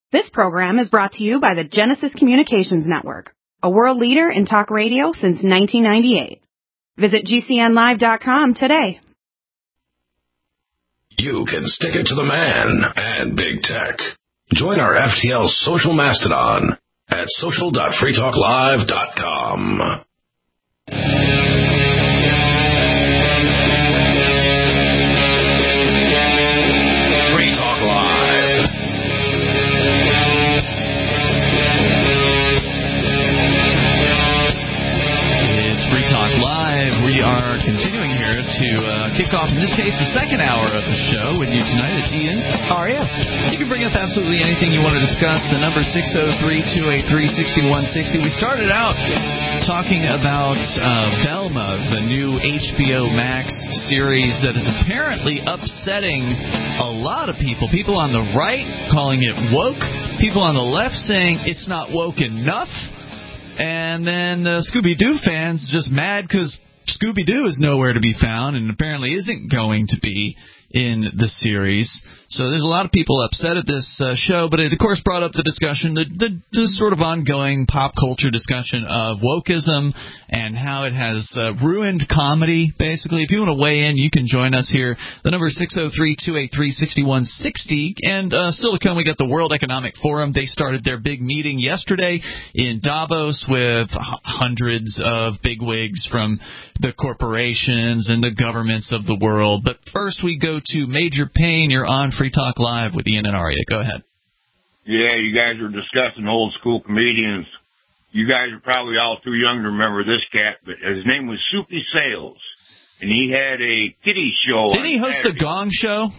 This program is brought to you by the Genesis Communications Network, a world leader in talk radio since 1998. Visit GCNlive.com today. You can stick it to the man and big tech. Join our FTL social mastodon at social.freetalklive.com. Free Talk Live. It's Free Talk Live. We are continuing here to kick off, in this case, the second hour of the show with you tonight. It's Ian. How are you? You can bring up absolutely anything you want to discuss. The number 603-283-6160. We started out talking about Velma, the new HBO Max series that is apparently upsetting a lot of people. People on the right calling it woke. People on the left saying it's not woke enough. And then the Scooby-Doo fans just mad because Scooby-Doo is nowhere to be found and apparently isn't going to be in the series. So there's a lot of people upset at this show, but it, of course, brought up the discussion, the sort of ongoing pop culture discussion of wokeism and how it has ruined comedy, basically. If you want to weigh in, you can join us here. The number is 603-283-6160. And still to come, we got the World Economic Forum. They started their big meeting yesterday in Davos with hundreds of bigwigs from the corporations and the governments of the world. But first we go to Major Payne. You're on Free Talk Live with Ian and Arya. Go ahead. Yeah, you guys are discussing old school comedians. You guys are probably all too young to remember this cat, but his name was Soupy Sales, and he had a kiddie show. Didn't he host the Gong Show?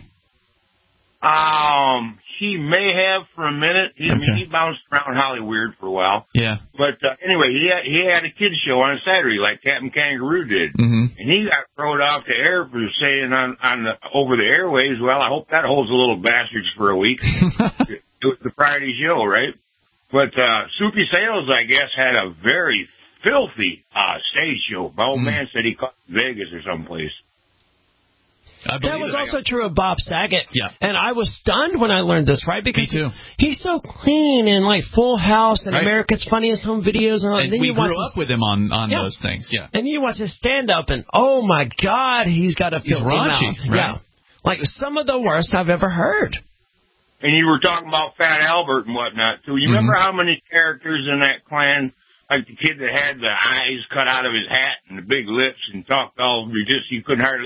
He may have for a minute. I mean, he bounced around Hollywood for a while. Yeah. But anyway, he had a kids show on a Saturday like Captain Kangaroo did. Mm-hmm. And he got thrown off the air for saying on the over the airways, well, I hope that holds a little bastards for a week. It was the Friday show, right? But Soupy Sales, I guess, had a very filthy stage show. My old man said he caught Vegas or someplace. That was also true of Bob Saget. Yeah. And I was stunned when I learned this, right? Because Me too. he's so clean and like Full House and Right. America's Funniest Home Videos. And then we you watch grew up with him on those things, yeah. And you watch his stand-up and, oh, my God, he's got a filthy raunchy, mouth. right? Yeah. Like some of the worst I've ever heard. And you were talking about Fat Albert and whatnot, too. You remember how many characters in that clan, like the kid that had the eyes cut out of his hat and the big lips and talked all you couldn't hardly,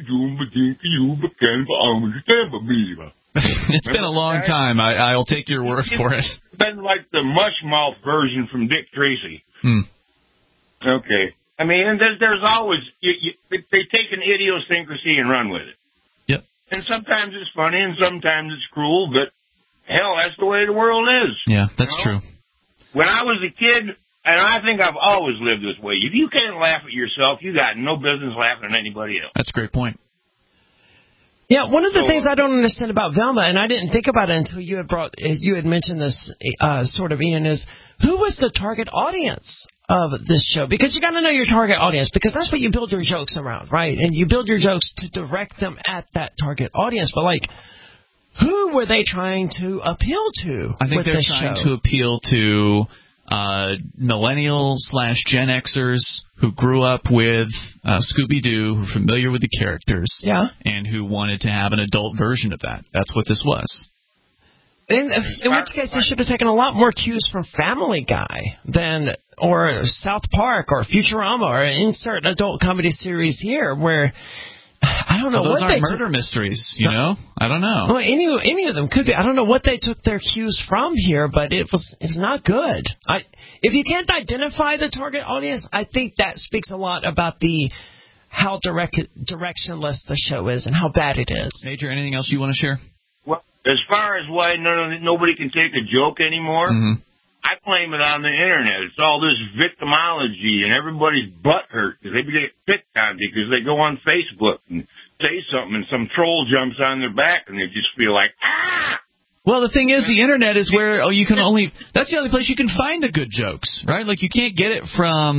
It's been a long time. I'll take your word for it. It's been like the mushmouth version from Dick Tracy. Okay. I mean, and there's always, they take an idiosyncrasy and run with it. Yep. And sometimes it's funny and sometimes it's cruel, but hell, that's the way the world is. Yeah, that's true. When I was a kid, and I think I've always lived this way, if you can't laugh at yourself, you got no business laughing at anybody else. That's a great point. Yeah, one of the things I don't understand about Velma, and I didn't think about it until you had mentioned this sort of, Ian, is who was the target audience of this show? Because you got to know your target audience, because that's what you build your jokes around, right? And you build your jokes to direct them at that target audience. But like, who were they trying to appeal to? I think they're trying to appeal to millennials/Gen Xers who grew up with Scooby-Doo, who are familiar with the characters, and who wanted to have an adult version of that. That's what this was. In which case, they should have taken a lot more cues from Family Guy or South Park or Futurama or insert adult comedy series here where I don't know those what aren't they murder mysteries, you know? I don't know. Well, any of them could be. I don't know what they took their cues from here, but it was not good. If you can't identify the target audience, I think that speaks a lot about how directionless the show is and how bad it is. Major, anything else you want to share? Well, as far as why nobody can take a joke anymore, I blame it on the internet. It's all this victimology, and everybody's butt hurt because they get picked on because they go on Facebook and say something, and some troll jumps on their back, and they just feel like, ah! Well, the thing is, the internet is where that's the only place you can find the good jokes, right? Like, you can't get it from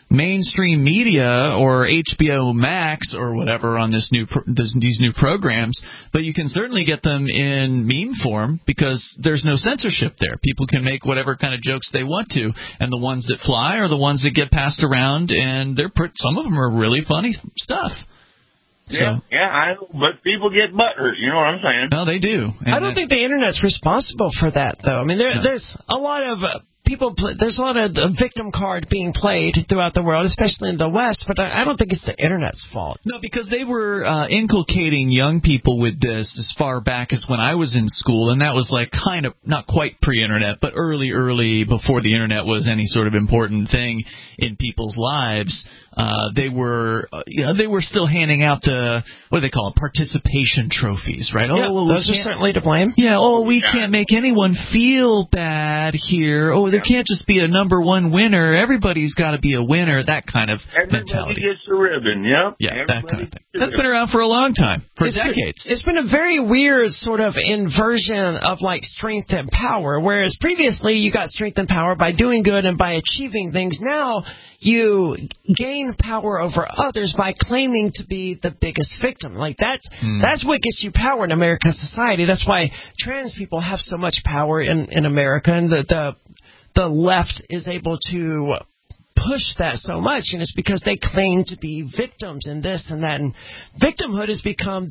mainstream media or HBO Max or whatever on these new programs, but you can certainly get them in meme form because there's no censorship there. People can make whatever kind of jokes they want to, and the ones that fly are the ones that get passed around, and some of them are really funny stuff. Yeah, but people get butthurt, you know what I'm saying? No, they do. And I don't think the Internet's responsible for that, though. I mean, there's a lot of there's a lot of victim card being played throughout the world, especially in the West, but I don't think it's the Internet's fault. No, because they were inculcating young people with this as far back as when I was in school, and that was like kind of not quite pre-Internet, but early before the Internet was any sort of important thing in people's lives. They were still handing out what do they call it, participation trophies, right? Yeah, those are certainly to blame. Yeah, we can't make anyone feel bad here. There can't just be a number one winner. Everybody's got to be a winner, that kind of mentality. Everybody gets a ribbon, yep. Yeah, that kind of thing. That's been around for a long time, for decades. It's been a very weird sort of inversion of like strength and power, whereas previously you got strength and power by doing good and by achieving things. Now you gain power over others by claiming to be the biggest victim. Like that's what gets you power in American society. That's why trans people have so much power in America, and the left is able to push that so much, and it's because they claim to be victims in this and that. And victimhood has become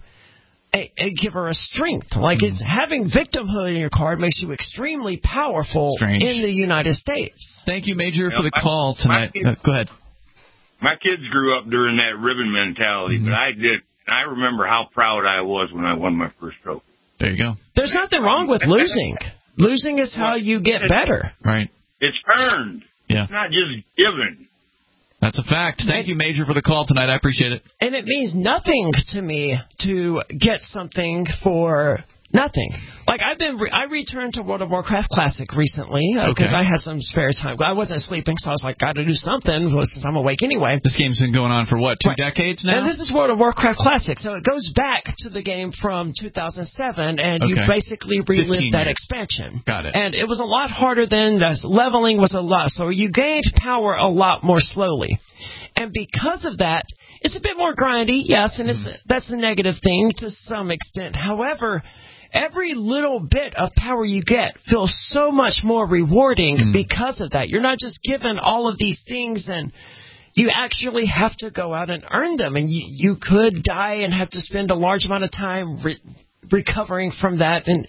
a giver of strength. Like it's having victimhood in your card makes you extremely powerful in the United States. Thank you, Major, for the call tonight. Go ahead. My kids grew up during that ribbon mentality, but I remember how proud I was when I won my first trophy. There you go. There's nothing wrong with losing. Losing is how you get better. Right. It's earned. Yeah. It's not just given. That's a fact. Thank you, Major, for the call tonight. I appreciate it. And it means nothing to me to get something for nothing. Like I returned to World of Warcraft Classic recently because I had some spare time. I wasn't sleeping, so I was like, got to do something since I'm awake anyway. This game's been going on for what, 2 decades now? And this is World of Warcraft Classic, so it goes back to the game from 2007, and you basically relived that expansion. Got it. And it was a lot harder then. Leveling was a lot, so you gained power a lot more slowly. And because of that, it's a bit more grindy, yes, and that's a negative thing to some extent. However, every little bit of power you get feels so much more rewarding because of that. You're not just given all of these things, and you actually have to go out and earn them. And you could die and have to spend a large amount of time recovering from that. And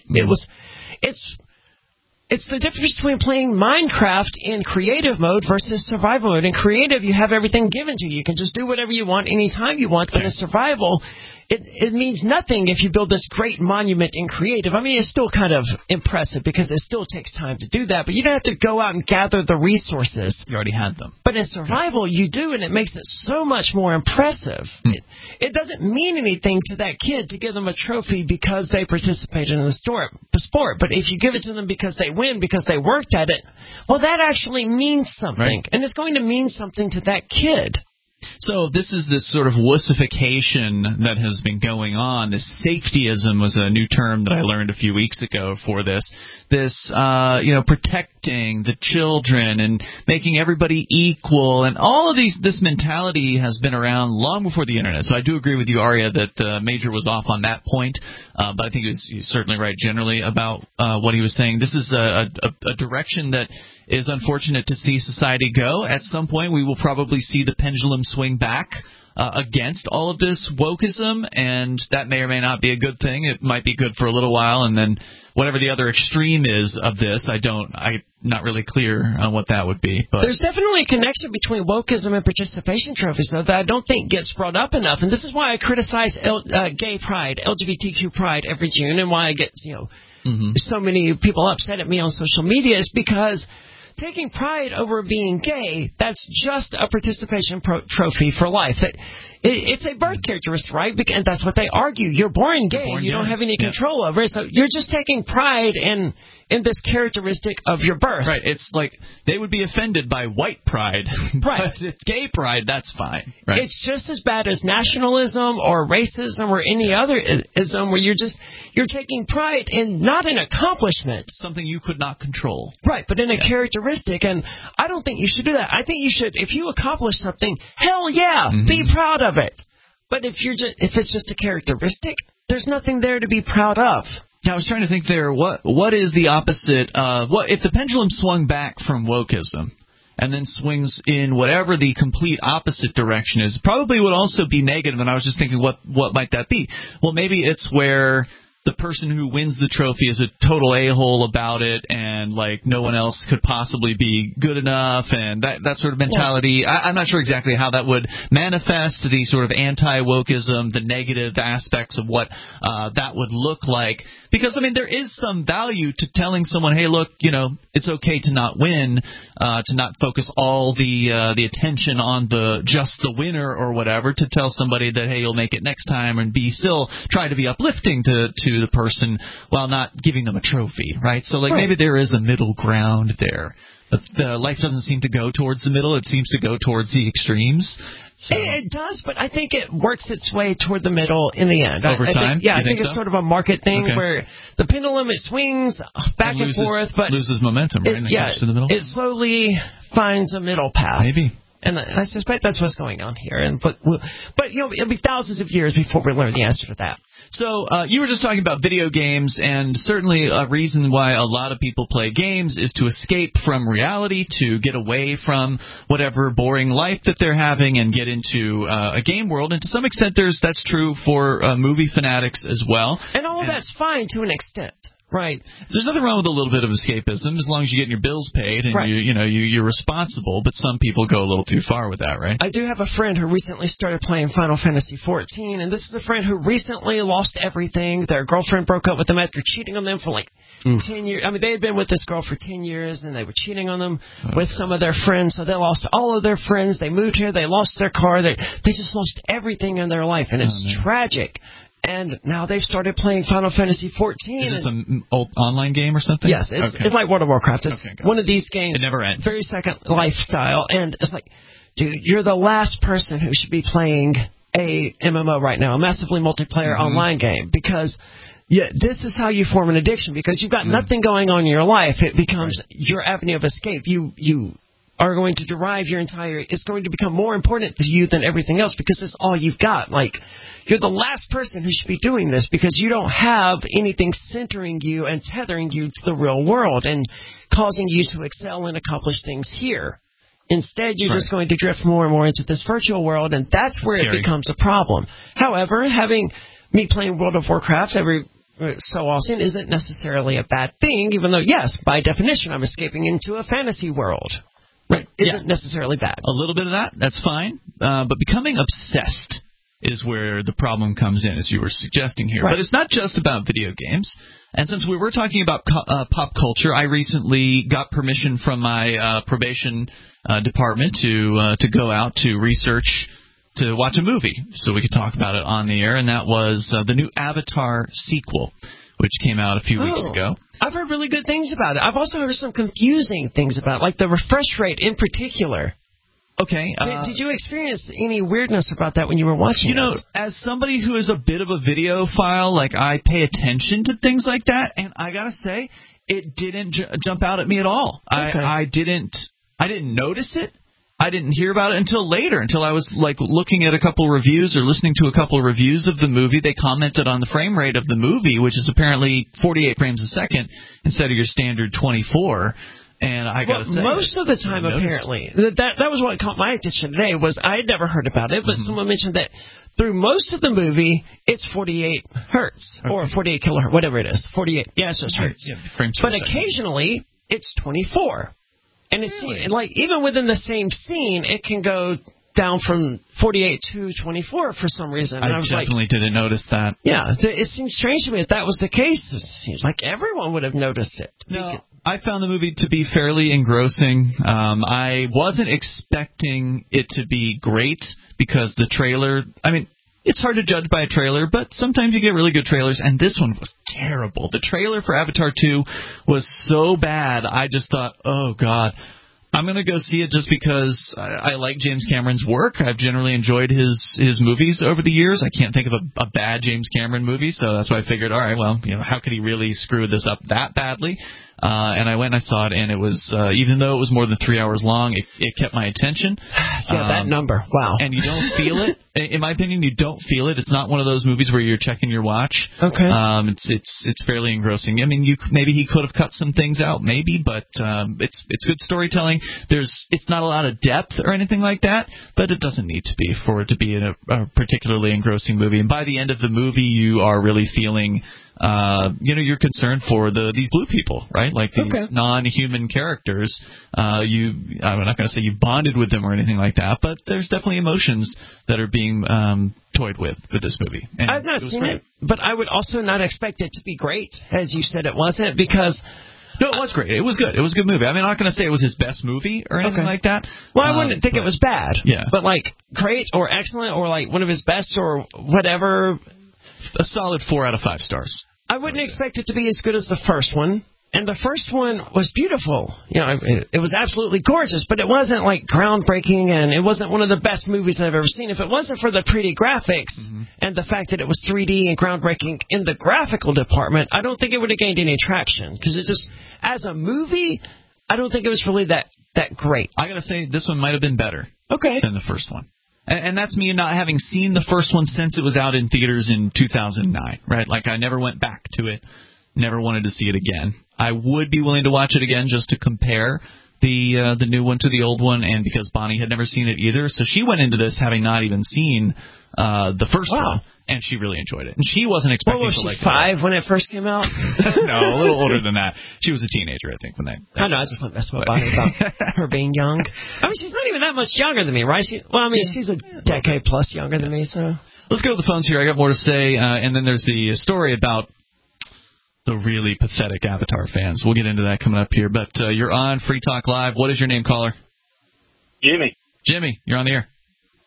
it's the difference between playing Minecraft in creative mode versus survival mode. In creative, you have everything given to you. You can just do whatever you want anytime you want. But in survival, it means nothing if you build this great monument in creative. I mean, it's still kind of impressive because it still takes time to do that, but you don't have to go out and gather the resources. You already had them. But in survival, you do, and it makes it so much more impressive. It doesn't mean anything to that kid to give them a trophy because they participated in the sport, but if you give it to them because they win, because they worked at it, well, that actually means something, and it's going to mean something to that kid. So this is this sort of wussification that has been going on. This safetyism was a new term that I learned a few weeks ago for this. This, protecting the children and making everybody equal, and all of this mentality has been around long before the Internet. So I do agree with you, Arya, that Major was off on that point, but I think he was certainly right generally about what he was saying. This is a direction that is unfortunate to see society go. At some point, we will probably see the pendulum swing back against all of this wokeism, and that may or may not be a good thing. It might be good for a little while, and then whatever the other extreme is of this, I'm not really clear on what that would be. But there's definitely a connection between wokeism and participation trophies, though, that I don't think gets brought up enough. And this is why I criticize gay pride, LGBTQ pride every June, and why I get so many people upset at me on social media is because taking pride over being gay, that's just a participation trophy for life. It's a birth characteristic, right? And that's what they argue. You're born gay. You don't have any control over it. So you're just taking pride in in this characteristic of your birth. Right. It's like they would be offended by white pride. Right. But it's gay pride, that's fine. Right. It's just as bad as nationalism or racism or any other ism where you're taking pride in not an accomplishment. Something you could not control. Right, but in a characteristic. And I don't think you should do that. I think you should, if you accomplish something, hell yeah, be proud of it. But if it's just a characteristic, there's nothing there to be proud of. Now, I was trying to think there, what is the opposite of, if the pendulum swung back from wokeism and then swings in whatever the complete opposite direction is, probably would also be negative, and I was just thinking, what might that be? Well, maybe it's where the person who wins the trophy is a total a-hole about it, and like no one else could possibly be good enough, and that sort of mentality. Yeah. I'm not sure exactly how that would manifest, the sort of anti-wokeism, the negative aspects of what that would look like. Because, I mean, there is some value to telling someone, hey, look, you know, it's okay to not win, to not focus all the attention on just the winner or whatever, to tell somebody that, hey, you'll make it next time, and still try to be uplifting to the person while not giving them a trophy, right? So, like, maybe there is a middle ground there. But life doesn't seem to go towards the middle. It seems to go towards the extremes. So. It does, but I think it works its way toward the middle in the end. Over time? I think it's sort of a market thing where the pendulum, it swings back and forth, but loses momentum, right? And it goes to the middle. It slowly finds a middle path. Maybe. And I suspect that's what's going on here. But you know, it'll be thousands of years before we learn the answer to that. So you were just talking about video games, and certainly a reason why a lot of people play games is to escape from reality, to get away from whatever boring life that they're having and get into a game world. And to some extent, that's true for movie fanatics as well. And all of that's fine to an extent. Right. There's nothing wrong with a little bit of escapism as long as you're getting your bills paid and you're responsible, but some people go a little too far with that, right? I do have a friend who recently started playing Final Fantasy XIV, and this is a friend who recently lost everything. Their girlfriend broke up with them after cheating on them for like 10 years. I mean, they had been with this girl for 10 years, and they were cheating on them with some of their friends, so they lost all of their friends. They moved here. They lost their car. They just lost everything in their life, and it's tragic. And now they've started playing Final Fantasy XIV. Is this an old online game or something? Yes, it's like World of Warcraft. It's one of these games. It never ends. Very Second Lifestyle. And it's like, dude, you're the last person who should be playing a MMO right now, a massively multiplayer online game, because this is how you form an addiction, because you've got nothing going on in your life. It becomes your avenue of escape. You are going to derive it's going to become more important to you than everything else because it's all you've got. Like, you're the last person who should be doing this because you don't have anything centering you and tethering you to the real world and causing you to excel and accomplish things here. Instead, you're just going to drift more and more into this virtual world, and that's where it becomes a problem. However, having me playing World of Warcraft every so often isn't necessarily a bad thing, even though, yes, by definition, I'm escaping into a fantasy world. Right. Isn't necessarily bad. A little bit of that's fine. But becoming obsessed is where the problem comes in, as you were suggesting here. Right. But it's not just about video games. And since we were talking about pop culture, I recently got permission from my probation department to go out to research, to watch a movie so we could talk about it on the air. And that was the new Avatar sequel, which came out a few weeks ago. I've heard really good things about it. I've also heard some confusing things about it, like the refresh rate in particular. Okay. Did you experience any weirdness about that when you were watching it? You know, as somebody who is a bit of a videophile, like, I pay attention to things like that, and I gotta say, it didn't jump out at me at all. Okay. I didn't notice it. I didn't hear about it until later, until I was like looking at a couple reviews or listening to a couple reviews of the movie. They commented on the frame rate of the movie, which is apparently 48 frames a second instead of your standard 24. And I gotta say, most of the time, apparently, that was what caught my attention today. Was I had never heard about it, but someone mentioned that through most of the movie, it's 48 hertz or 48 kilohertz, whatever it is. 48, so it's hertz. Yeah, frames but occasionally, it's 24. And it's like even within the same scene, it can go down from 48 to 24 for some reason. And I definitely didn't notice that. Yeah, it seems strange to me if that was the case. It seems like everyone would have noticed it. No, I found the movie to be fairly engrossing. I wasn't expecting it to be great because the trailer, I mean, it's hard to judge by a trailer, but sometimes you get really good trailers, and this one was terrible. The trailer for Avatar 2 was so bad, I just thought, oh, God. I'm going to go see it just because I like James Cameron's work. I've generally enjoyed his movies over the years. I can't think of a bad James Cameron movie, so that's why I figured, all right, well, how could he really screw this up that badly? And I went and I saw it, and it was, even though it was more than 3 hours long, it kept my attention. Yeah, that number. Wow. And you don't feel it. In my opinion, you don't feel it. It's not one of those movies where you're checking your watch. Okay. It's fairly engrossing. I mean, maybe he could have cut some things out, maybe, but it's good storytelling. It's not a lot of depth or anything like that, but it doesn't need to be for it to be a particularly engrossing movie. And by the end of the movie, you are really feeling you're concerned for these blue people, right? Like these non-human characters. I'm not going to say you bonded with them or anything like that, but there's definitely emotions that are being toyed with this movie. And I've not seen it, but I would also not expect it to be great, as you said it wasn't, because... No, it was great. It was good. It was a good movie. I mean, I'm not going to say it was his best movie or anything like that. Well, I wouldn't think it was bad. Yeah. But, like, great or excellent or, like, one of his best or whatever... A solid 4 out of 5 stars. I wouldn't expect it to be as good as the first one. And the first one was beautiful. It was absolutely gorgeous, but it wasn't, like, groundbreaking, and it wasn't one of the best movies I've ever seen. If it wasn't for the pretty graphics and the fact that it was 3D and groundbreaking in the graphical department, I don't think it would have gained any traction. Because it just, as a movie, I don't think it was really that great. I got to say, this one might have been better than the first one. And that's me not having seen the first one since it was out in theaters in 2009, right? Like, I never went back to it, never wanted to see it again. I would be willing to watch it again just to compare the new one to the old one, and because Bonnie had never seen it either. So she went into this having not even seen the first one, and she really enjoyed it. And she wasn't expecting to like... What was she, 5 when it first came out? No, a little older than that. She was a teenager, I think, when that I know, I just want to mess with Bonnie about her being young. I mean, she's not even that much younger than me, right? She's a decade plus younger than me, so... Let's go to the phones here. I got more to say, and then there's the story about the really pathetic Avatar fans. We'll get into that coming up here. But you're on Free Talk Live. What is your name, caller? Jimmy. Jimmy, you're on the air.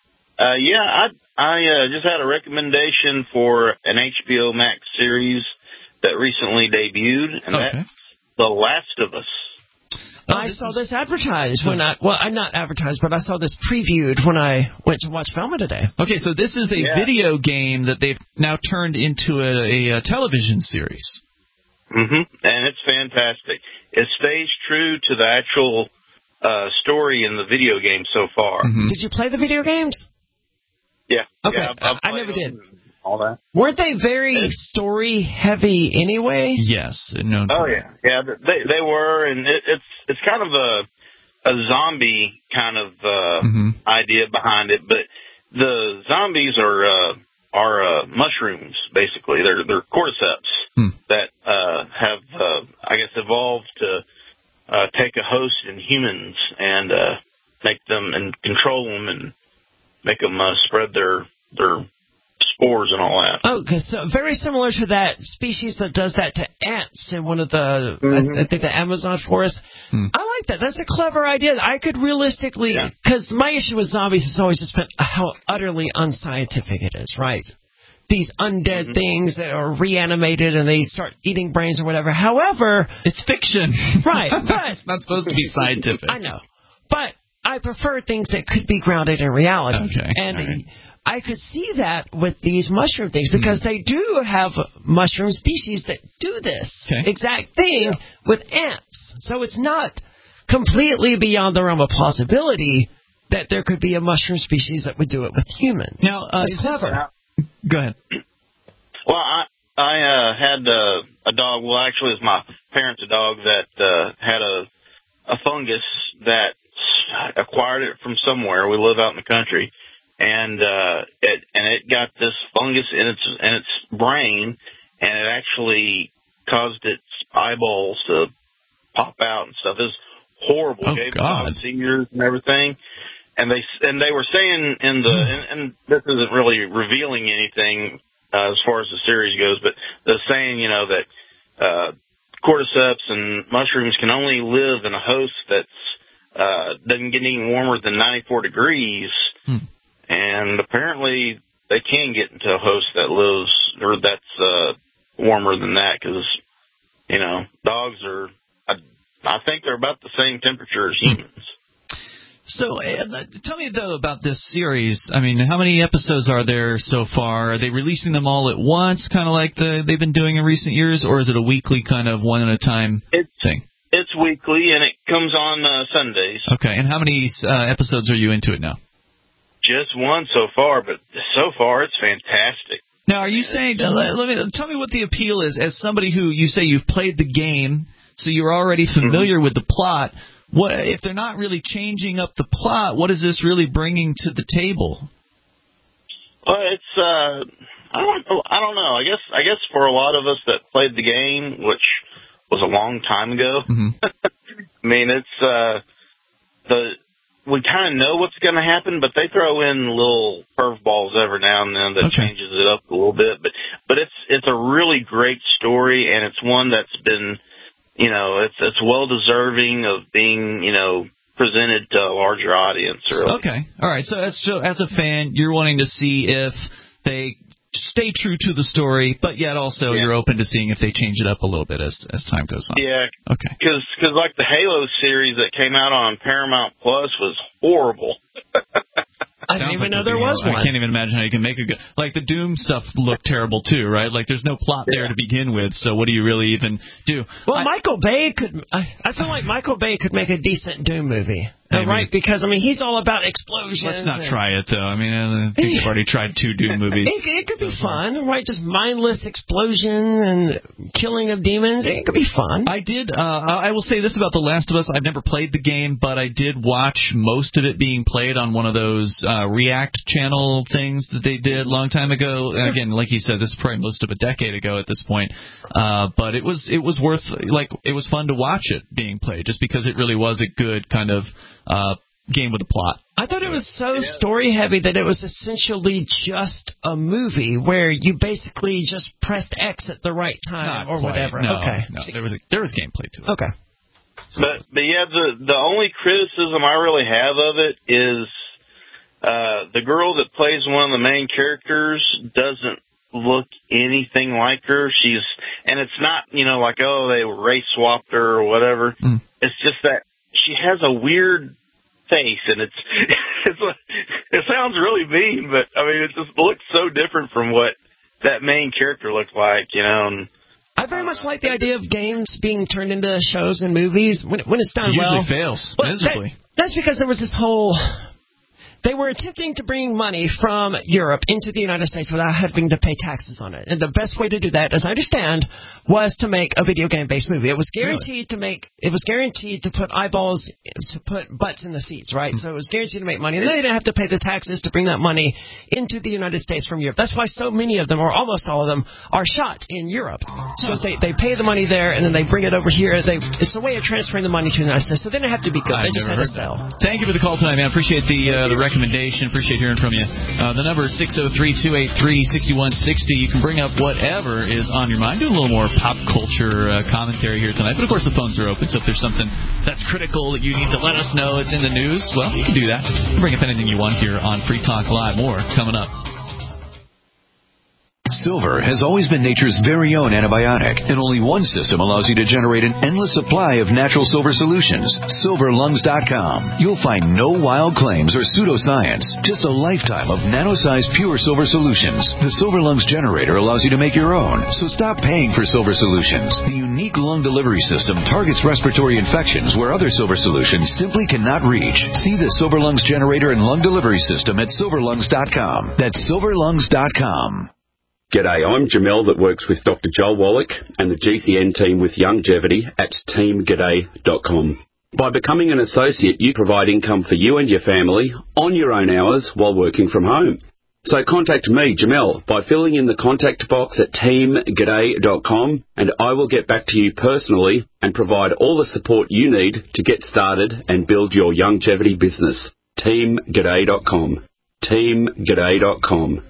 I just had a recommendation for an HBO Max series that recently debuted, and that's The Last of Us. I saw this advertised when I'm not advertised, but I saw this previewed when I went to watch Velma today. Okay, so this is a video game that they've now turned into a television series. And it's fantastic. It stays true to the actual story in the video game so far. Did you play the video games? Yeah. Okay, yeah, I never did. All that. Weren't they very story heavy anyway? Yes. No. Oh yeah, they were, and it's kind of a zombie kind of idea behind it, but the zombies are mushrooms basically. They're cordyceps that have I guess evolved to take a host in humans and make them and control them and make them spread their spores and all that. Oh, so very similar to that species that does that to ants in one of the, I think the Amazon forest. I like that. That's a clever idea. I could realistically, because my issue with zombies has always just been how utterly unscientific it is, right? These undead things that are reanimated and they start eating brains or whatever. However, it's fiction. Right. But it's not supposed to be scientific. I know. But I prefer things that could be grounded in reality. Okay. And I could see that with these mushroom things because they do have mushroom species that do this exact thing with ants. So it's not completely beyond the realm of plausibility that there could be a mushroom species that would do it with humans. Now, it's clever. Go ahead. Well, I had a dog. Well, actually, it was my parents' dog that had a fungus that acquired it from somewhere. We live out in the country, and it got this fungus in its brain, and it actually caused its eyeballs to pop out and stuff. It was horrible. Oh, Gave God. seizures and everything. And they were saying in the and this isn't really revealing anything as far as the series goes, but they're saying that cordyceps and mushrooms can only live in a host that's doesn't get any warmer than 94 degrees, and apparently they can get into a host that lives or that's warmer than that, because dogs are, I think they're about the same temperature as humans. So tell me, though, about this series. I mean, how many episodes are there so far? Are they releasing them all at once, kind of like they've been doing in recent years, or is it a weekly kind of one-at-a-time thing? It's weekly, and it comes on Sundays. Okay, and how many episodes are you into it now? Just one so far, but so far it's fantastic. Now, are you saying, tell me what the appeal is, as somebody who, you say you've played the game, so you're already familiar with the plot. What if they're not really changing up the plot? What is this really bringing to the table? Well, it's I don't know. I guess for a lot of us that played the game, which was a long time ago, I mean, it's we kind of know what's going to happen, but they throw in little curveballs every now and then that changes it up a little bit. But it's a really great story, and it's one that's been, it's well deserving of being, presented to a larger audience. Really. Okay, all right. So as a fan, you're wanting to see if they stay true to the story, but yet also you're open to seeing if they change it up a little bit as time goes on. Yeah. Okay. Because like the Halo series that came out on Paramount Plus was horrible. I didn't even know there was one. I can't even imagine how you can make a good... Like, the Doom stuff looked terrible, too, right? Like, there's no plot there to begin with, so what do you really even do? Well, Michael Bay could... I feel like Michael Bay could make a decent Doom movie. Right? Because, he's all about explosions. Let's not try it, though. I think you've already tried 2 Doom movies. It could be fun, right? Just mindless explosion and killing of demons. It could be fun. I did... I will say this about The Last of Us. I've never played the game, but I did watch most of it being played on one of those React channel things that they did a long time ago. And again, like you said, this is probably most of a decade ago at this point. But it was worth... it was fun to watch it being played, just because it really was a good kind of... game with a plot. I thought it was so story-heavy that it was essentially just a movie where you basically just pressed X at the right time whatever. No, there was gameplay to it. Okay. But yeah, the only criticism I really have of it is the girl that plays one of the main characters doesn't look anything like her. And it's not, like, they race swapped her or whatever. It's just that she has a weird face, and it sounds really mean, but it just looks so different from what that main character looks like, And I very much like the idea of games being turned into shows and movies when it's done well. It usually fails miserably. That's because there was this whole... They were attempting to bring money from Europe into the United States without having to pay taxes on it. And the best way to do that, as I understand, was to make a video game-based movie. It was guaranteed to put eyeballs, to put butts in the seats, right? So it was guaranteed to make money. And they didn't have to pay the taxes to bring that money into the United States from Europe. That's why so many of them, or almost all of them, are shot in Europe. So they pay the money there, and then they bring it over here. It's a way of transferring the money to the United States. So they didn't have to be good. They just had to sell. Thank you for the call tonight, man. Appreciate the recommendation. Appreciate hearing from you. The number is 603-283-6160. You can bring up whatever is on your mind. Do a little more pop culture commentary here tonight. But, of course, the phones are open, so if there's something that's critical that you need to let us know it's in the news, well, you can do that. Bring up anything you want here on Free Talk Live. More coming up. Silver has always been nature's very own antibiotic, and only one system allows you to generate an endless supply of natural silver solutions. SilverLungs.com. You'll find no wild claims or pseudoscience, just a lifetime of nano-sized pure silver solutions. The Silver Lungs generator allows you to make your own, so stop paying for silver solutions. The unique lung delivery system targets respiratory infections where other silver solutions simply cannot reach. See the Silver Lungs generator and lung delivery system at SilverLungs.com. That's SilverLungs.com. G'day, I'm Jamel that works with Dr. Joel Wallach and the GCN team with Longevity at teamg'day.com. By becoming an associate, you provide income for you and your family on your own hours while working from home. So contact me, Jamel, by filling in the contact box at teamg'day.com, and I will get back to you personally and provide all the support you need to get started and build your longevity business. teamg'day.com. teamg'day.com.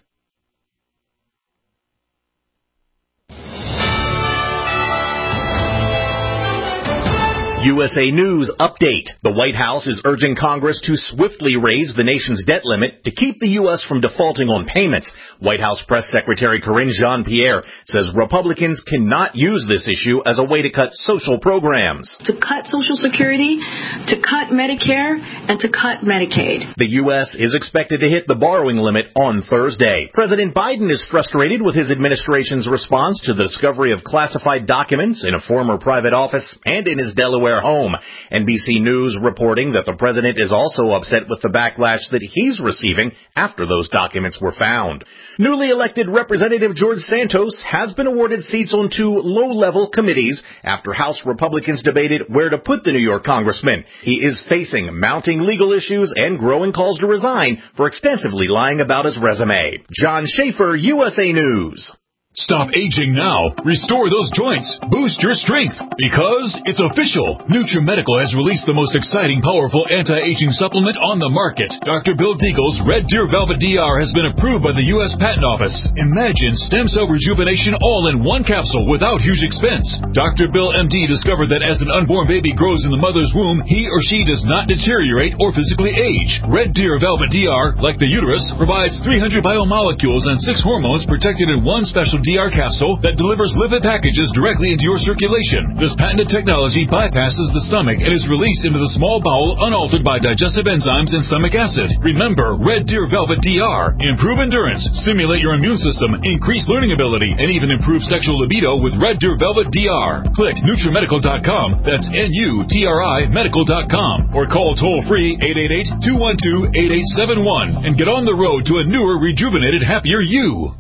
USA News update. The White House is urging Congress to swiftly raise the nation's debt limit to keep the U.S. from defaulting on payments. White House Press Secretary Karine Jean-Pierre says Republicans cannot use this issue as a way to cut social programs. To cut Social Security, to cut Medicare, and to cut Medicaid. The U.S. is expected to hit the borrowing limit on Thursday. President Biden is frustrated with his administration's response to the discovery of classified documents in a former private office and in his Delaware home. NBC News reporting that the president is also upset with the backlash that he's receiving after those documents were found. Newly elected Representative George Santos has been awarded seats on 2 low-level committees after House Republicans debated where to put the New York congressman. He is facing mounting legal issues and growing calls to resign for extensively lying about his resume. John Schaefer, USA News. Stop aging now. Restore those joints. Boost your strength. Because it's official. NutriMedical has released the most exciting, powerful anti-aging supplement on the market. Dr. Bill Deagle's Red Deer Velvet DR has been approved by the U.S. Patent Office. Imagine stem cell rejuvenation all in one capsule without huge expense. Dr. Bill MD discovered that as an unborn baby grows in the mother's womb, he or she does not deteriorate or physically age. Red Deer Velvet DR, like the uterus, provides 300 biomolecules and 6 hormones protected in one special DR capsule that delivers lipid packages directly into your circulation. This patented technology bypasses the stomach and is released into the small bowel unaltered by digestive enzymes and stomach acid. Remember, Red Deer Velvet DR. Improve endurance, stimulate your immune system, increase learning ability, and even improve sexual libido with Red Deer Velvet DR. Click NutriMedical.com, that's NUTRI Medical.com, or call toll-free 888-212-8871 and get on the road to a newer, rejuvenated, happier you.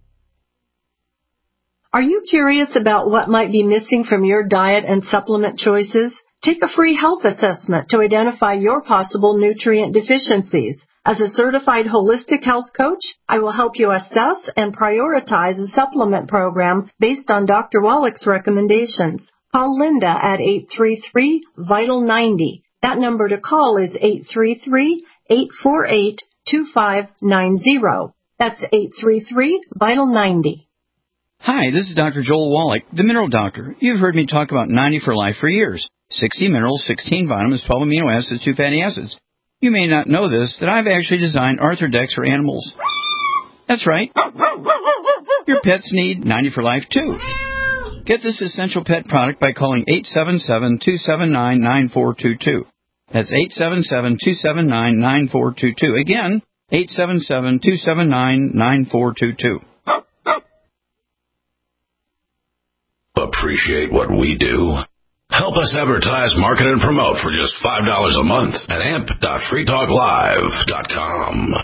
Are you curious about what might be missing from your diet and supplement choices? Take a free health assessment to identify your possible nutrient deficiencies. As a certified holistic health coach, I will help you assess and prioritize a supplement program based on Dr. Wallach's recommendations. Call Linda at 833-VITAL-90. That number to call is 833-848-2590. That's 833-VITAL-90. Hi, this is Dr. Joel Wallach, the Mineral Doctor. You've heard me talk about 90 for Life for years. 60 minerals, 16 vitamins, 12 amino acids, 2 fatty acids. You may not know this, that I've actually designed Arthrodex for animals. That's right. Your pets need 90 for Life, too. Get this essential pet product by calling 877-279-9422. That's 877-279-9422. Again, 877-279-9422. Appreciate what we do? Help us advertise, market, and promote for just $5 a month at amp.freetalklive.com.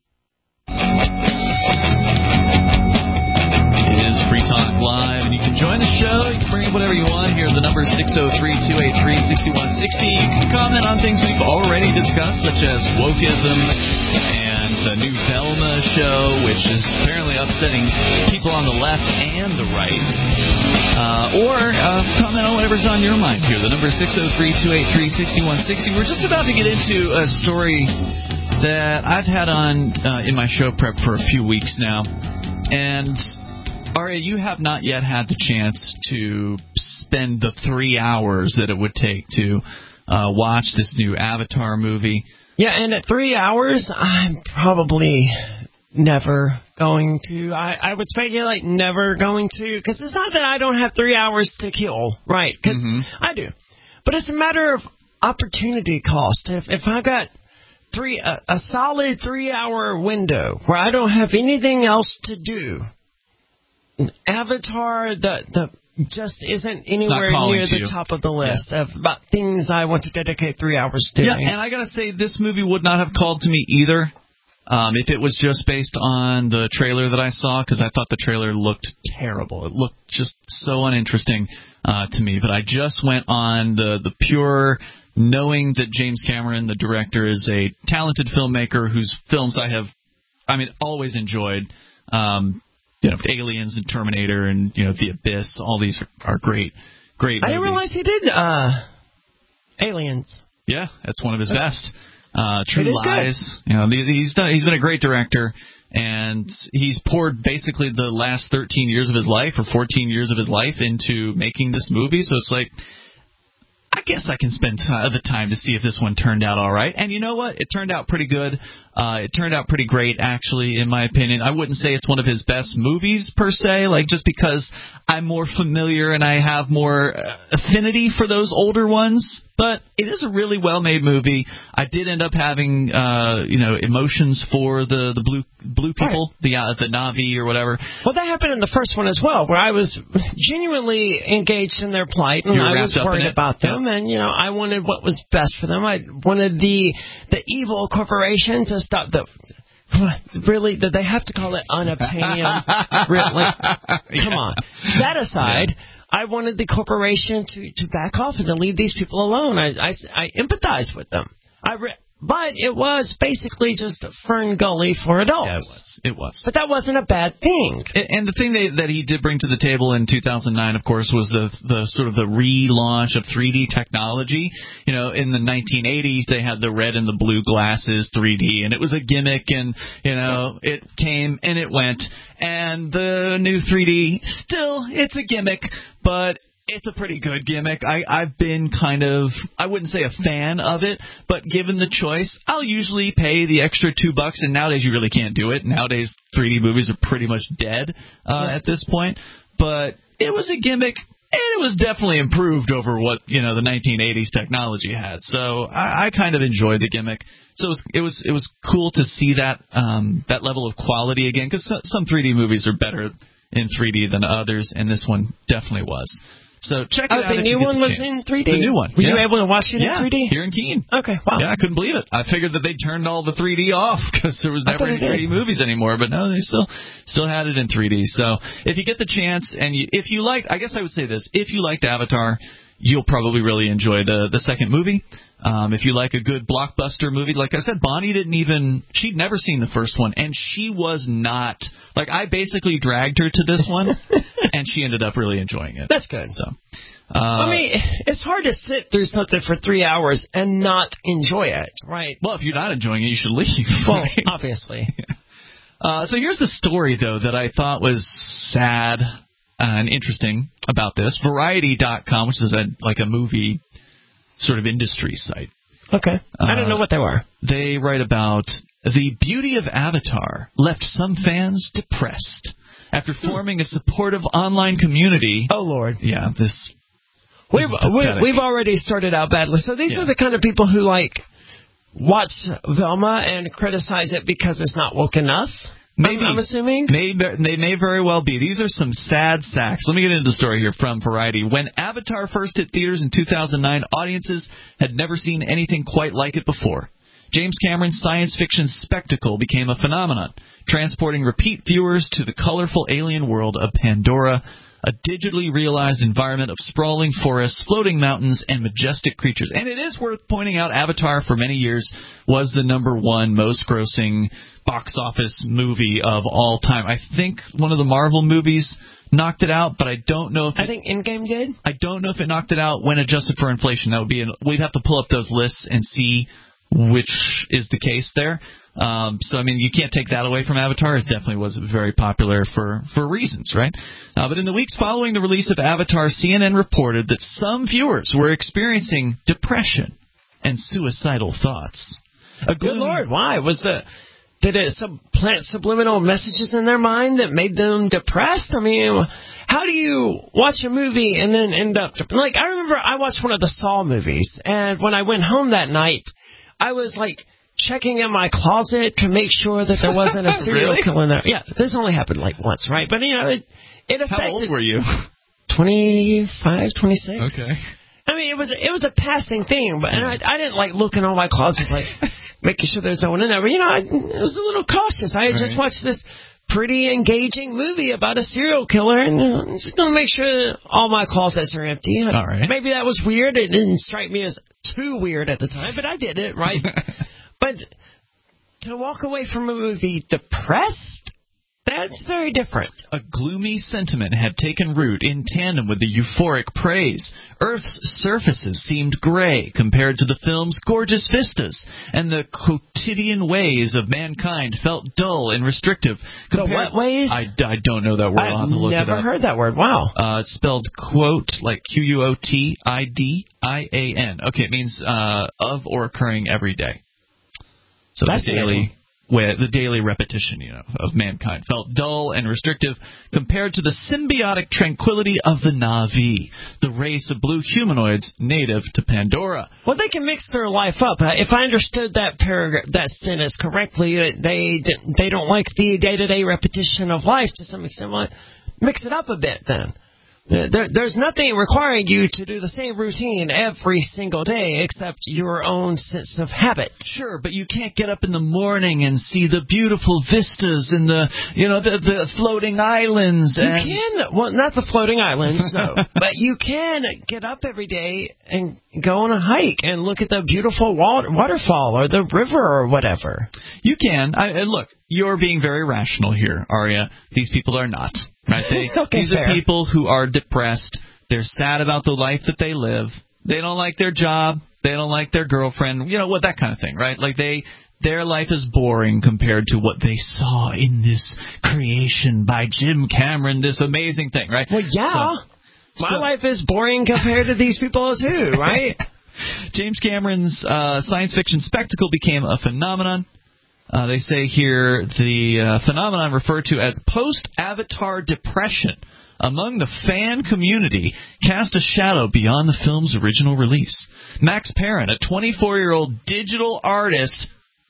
It is Free Talk Live, and you can join the show. You can bring up whatever you want. Here, the number is 603-283-6160. You can comment on things we've already discussed, such as wokeism and the new Velma show, which is apparently upsetting people on the left and the right. Or comment on whatever's on your mind here. The number is 603-283-6160. We're just about to get into a story that I've had on in my show prep for a few weeks now. And, Aria, you have not yet had the chance to spend the 3 hours that it would take to watch this new Avatar movie. Yeah, and at 3 hours, I'm probably never going to. I would speculate never going to, because it's not that I don't have 3 hours to kill, right? Because I do. But it's a matter of opportunity cost. If I've got a solid 3 hour window where I don't have anything else to do, Avatar, the just isn't anywhere near the top of the list of about things I want to dedicate 3 hours to. Yeah, and I got to say, this movie would not have called to me either if it was just based on the trailer that I saw, because I thought the trailer looked terrible. It looked just so uninteresting to me. But I just went on the pure knowing that James Cameron, the director, is a talented filmmaker whose films I have, always enjoyed. Aliens and Terminator and, The Abyss, all these are great movies. I didn't realize he did Aliens. Yeah, that's one of his best. True Lies. He's been a great director, and he's poured basically the last 13 years of his life or 14 years of his life into making this movie. So it's like, I guess I can spend the time to see if this one turned out all right. And you know what? It turned out pretty good. It turned out pretty great, actually, in my opinion. I wouldn't say it's one of his best movies, per se, like just because I'm more familiar and I have more affinity for those older ones. But it is a really well-made movie. I did end up having, emotions for the blue people, right. the Na'vi or whatever. Well, that happened in the first one as well, where I was genuinely engaged in their plight, and I was worried about them, and I wanted what was best for them. I wanted the evil corporation to stop the. Really, did they have to call it unobtainium? Really? Come on. That aside. Yeah. I wanted the corporation to back off and to leave these people alone. I empathized with them. But it was basically just Fern Gully for adults. Yeah, it was. But that wasn't a bad thing. And the thing that he did bring to the table in 2009, of course, was the sort of the relaunch of 3D technology. In the 1980s, they had the red and the blue glasses 3D, and it was a gimmick, and, it came and it went. And the new 3D, still, it's a gimmick, but it's a pretty good gimmick. I've been kind of, I wouldn't say a fan of it, but given the choice, I'll usually pay the extra $2, and nowadays you really can't do it. Nowadays 3D movies are pretty much dead at this point, but it was a gimmick, and it was definitely improved over what, the 1980s technology had. So I kind of enjoyed the gimmick. So it was cool to see that level of quality again, because some 3D movies are better in 3D than others, and this one definitely was. So check it out. The new one was in 3D? The new one. Were you able to watch it in 3D? Here in Keene. Okay, wow. Yeah, I couldn't believe it. I figured that they turned all the 3D off because there was never any 3D movies anymore, but no, they still had it in 3D. So if you get the chance, and if you liked, I guess I would say this, if you liked Avatar, you'll probably really enjoy the second movie. If you like a good blockbuster movie, like I said, Bonnie she'd never seen the first one, and she was not, I basically dragged her to this one, and she ended up really enjoying it. That's good. So, it's hard to sit through something for 3 hours and not enjoy it, right? Well, if you're not enjoying it, you should leave. Well, right? Obviously. So here's the story, though, that I thought was sad and interesting about this. Variety.com, which is a movie sort of industry site. Okay. I don't know what they were. They write about the beauty of Avatar left some fans depressed after forming a supportive online community. Oh, Lord. Yeah, we've already started out badly. So these are the kind of people who, watch Velma and criticize it because it's not woke enough? Maybe. I'm assuming? They may very well be. These are some sad sacks. Let me get into the story here from Variety. When Avatar first hit theaters in 2009, audiences had never seen anything quite like it before. James Cameron's science fiction spectacle became a phenomenon, transporting repeat viewers to the colorful alien world of Pandora, a digitally realized environment of sprawling forests, floating mountains, and majestic creatures. And it is worth pointing out Avatar for many years was the #1 most grossing box office movie of all time. I think one of the Marvel movies knocked it out, but I don't know if I think Endgame did. I don't know if it knocked it out when adjusted for inflation. That would be we'd have to pull up those lists and see which is the case there. So, I mean, you can't take that away from Avatar. It definitely was very popular for reasons, right? But in the weeks following the release of Avatar, CNN reported that some viewers were experiencing depression and suicidal thoughts. Good Lord, why? Did it plant subliminal messages in their mind that made them depressed? I mean, how do you watch a movie and then end up... I remember I watched one of the Saw movies, and when I went home that night, I was, checking in my closet to make sure that there wasn't a serial killer in there. Yeah, this only happened, once, right? But, it affected... How old were you? 25, 26. Okay. I mean, it was a passing thing, but and I didn't look in all my closets, making sure there's no one in there. But, I was a little cautious. I had just watched this pretty engaging movie about a serial killer, and I'm just going to make sure all my closets are empty. All right. Maybe that was weird. It didn't strike me as too weird at the time, but I did it, right? But to walk away from a movie depressed, That's very different. A gloomy sentiment had taken root in tandem with the euphoric praise. Earth's surfaces seemed gray compared to the film's gorgeous vistas, and the quotidian ways of mankind felt dull and restrictive. The what ways? I don't know that word. I'll have to look it up. I've never heard that word. Wow. It's spelled quote, like Quotidian. Okay, it means of or occurring every day. So that's the daily repetition, of mankind felt dull and restrictive compared to the symbiotic tranquility of the Na'vi, the race of blue humanoids native to Pandora. Well, they can mix their life up. If I understood that sentence correctly, they don't like the day-to-day repetition of life to some extent. Well, mix it up a bit then. There's nothing requiring you to do the same routine every single day except your own sense of habit. Sure, but you can't get up in the morning and see the beautiful vistas and the floating islands. You can. Well, not the floating islands, no. But you can get up every day and go on a hike and look at the beautiful waterfall or the river or whatever. You can. Look, you're being very rational here, Aria. These people are not. Right? These are people who are depressed. They're sad about the life that they live. They don't like their job. They don't like their girlfriend. That kind of thing, right? Like their life is boring compared to what they saw in this creation by Jim Cameron, this amazing thing, right? Well, yeah. My life is boring compared to these people too, right? James Cameron's science fiction spectacle became a phenomenon. They say here the phenomenon referred to as post-Avatar depression among the fan community cast a shadow beyond the film's original release. Max Perrin, a 24-year-old digital artist.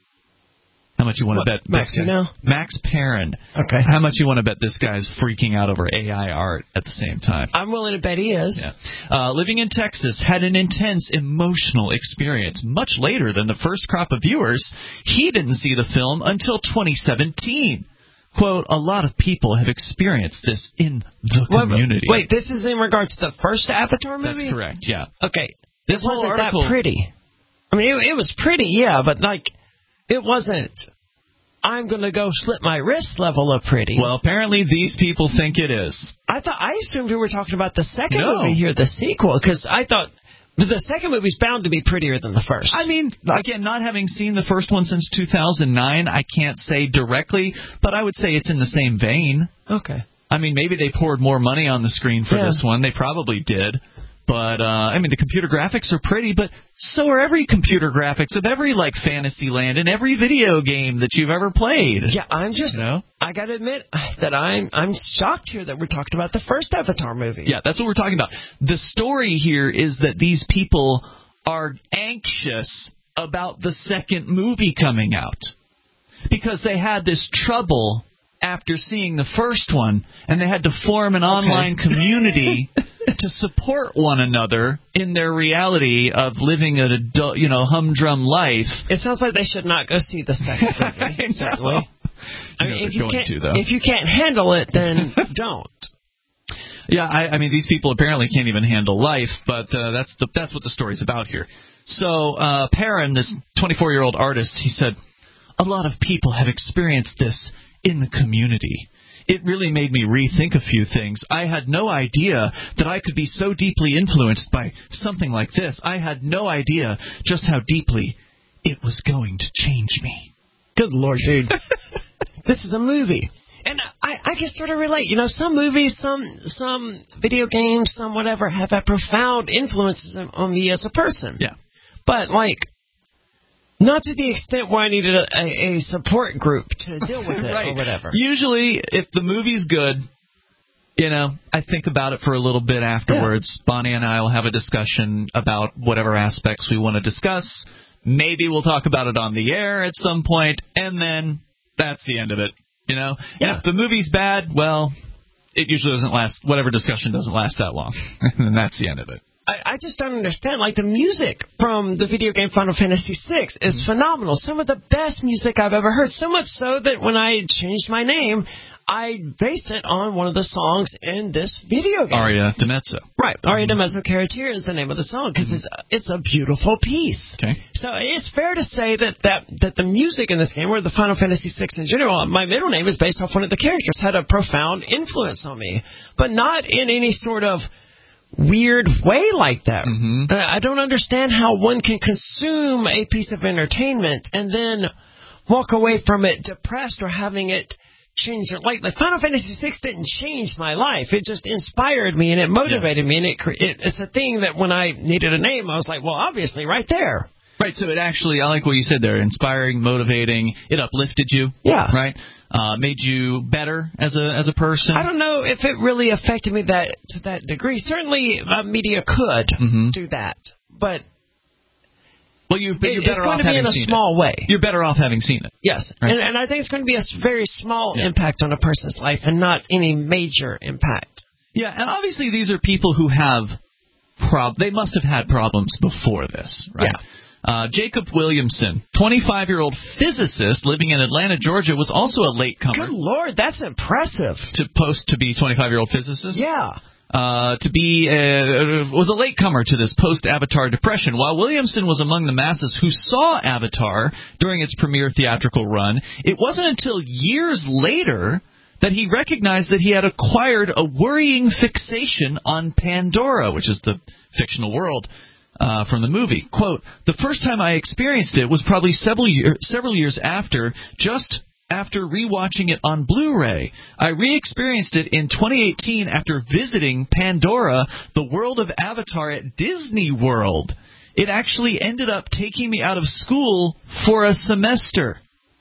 How much you want to bet this guy? Max Perrin. Okay. How much you want to bet this guy's freaking out over AI art at the same time? I'm willing to bet he is. Yeah. Living in Texas, had an intense emotional experience. Much later than the first crop of viewers, he didn't see the film until 2017. Quote, a lot of people have experienced this in the community. Wait, this is in regards to the first Avatar movie? That's correct, yeah. Okay. This whole wasn't article, that pretty. I mean, it was pretty, yeah, but it wasn't, I'm going to go slit my wrist level of pretty. Well, apparently these people think it is. I assumed we were talking about the second movie here, the sequel, because I thought the second movie's bound to be prettier than the first. I mean, again, not having seen the first one since 2009, I can't say directly, but I would say it's in the same vein. Okay. I mean, maybe they poured more money on the screen for this one. They probably did. But, I mean, the computer graphics are pretty, but so are every computer graphics of every, fantasy land and every video game that you've ever played. Yeah, I'm just, I got to admit that I'm shocked here that we're talking about the first Avatar movie. Yeah, that's what we're talking about. The story here is that these people are anxious about the second movie coming out because they had this trouble after seeing the first one, and they had to form an online community to support one another in their reality of living an adult, humdrum life. It sounds like they should not go see the second movie. Certainly. I mean, if you can't handle it, then don't. Yeah, I mean, these people apparently can't even handle life, but that's what the story's about here. So Perrin, this 24-year-old artist, he said, a lot of people have experienced this in the community. It really made me rethink a few things. I had no idea that I could be so deeply influenced by something like this. I had no idea just how deeply it was going to change me. Good Lord, dude. This is a movie. And I can sort of relate. Some movies, some video games, some whatever have had profound influences on me as a person. Yeah. But, not to the extent where I needed a support group to deal with it or whatever. Usually, if the movie's good, I think about it for a little bit afterwards. Yeah. Bonnie and I will have a discussion about whatever aspects we want to discuss. Maybe we'll talk about it on the air at some point, and then that's the end of it. Yeah. And if the movie's bad, well, it usually doesn't last. Whatever discussion doesn't last that long, and that's the end of it. I just don't understand. The music from the video game Final Fantasy VI is phenomenal. Some of the best music I've ever heard. So much so that when I changed my name, I based it on one of the songs in this video game. Aria di Mezzo. Right. Aria di Mezzo Carrettiere is the name of the song because it's a beautiful piece. Okay. So it's fair to say that the music in this game, or the Final Fantasy VI in general, my middle name is based off one of the characters, had a profound influence on me, but not in any sort of weird way like that. I don't understand how one can consume a piece of entertainment and then walk away from it depressed or having it change your life. Like Final Fantasy VI didn't change my life. It just inspired me and it motivated me, and it's a thing that when I needed a name, I was like, well, obviously, right there. Right, so it actually, I like what you said there, inspiring, motivating, it uplifted you. Yeah. Right? Made you better as a person. I don't know if it really affected me to that degree. Certainly, media could do that, but you're better off having seen it. It's going to be in a small way. You're better off having seen it. Yes, right? and I think it's going to be a very small impact on a person's life and not any major impact. Yeah, and obviously these are people who have they must have had problems before this, right? Yeah. Jacob Williamson, 25-year-old physicist living in Atlanta, Georgia, was also a latecomer. Good Lord, that's impressive. To be 25-year-old physicist? Yeah. Was a latecomer to this post-Avatar depression. While Williamson was among the masses who saw Avatar during its premiere theatrical run, it wasn't until years later that he recognized that he had acquired a worrying fixation on Pandora, which is the fictional world from the movie. Quote, the first time I experienced it was probably several years after, just after rewatching it on Blu-ray. I re-experienced it in 2018 after visiting Pandora, the world of Avatar at Disney World. It actually ended up taking me out of school for a semester.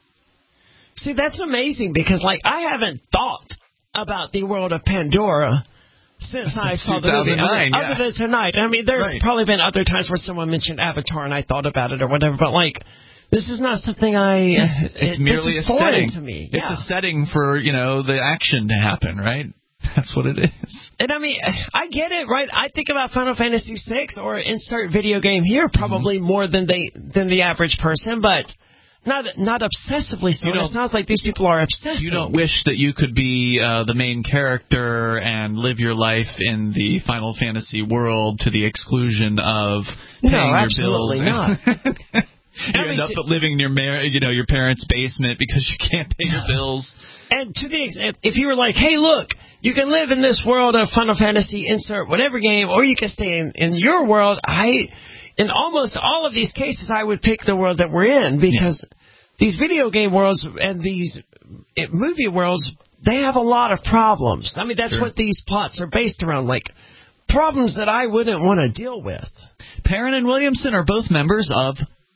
See, that's amazing because, I haven't thought about the world of Pandora since I saw the movie, other than tonight. I mean, there's probably been other times where someone mentioned Avatar and I thought about it or whatever, but this is not something it's merely a setting to me. It's a setting for, the action to happen, right? That's what it is. And I mean, I get it, right? I think about Final Fantasy VI or insert video game here probably more than the average person, but not obsessively so. It sounds like these people are obsessive. You don't wish that you could be the main character and live your life in the Final Fantasy world to the exclusion of paying your bills. No, absolutely not. You end up living in your parents' basement because you can't pay your bills. And to the extent, if you were like, hey, look, you can live in this world of Final Fantasy, insert whatever game, or you can stay in your world, in almost all of these cases, I would pick the world that we're in because these video game worlds and these movie worlds, they have a lot of problems. I mean, that's what these plots are based around, problems that I wouldn't want to deal with. Perrin and Williamson are both members of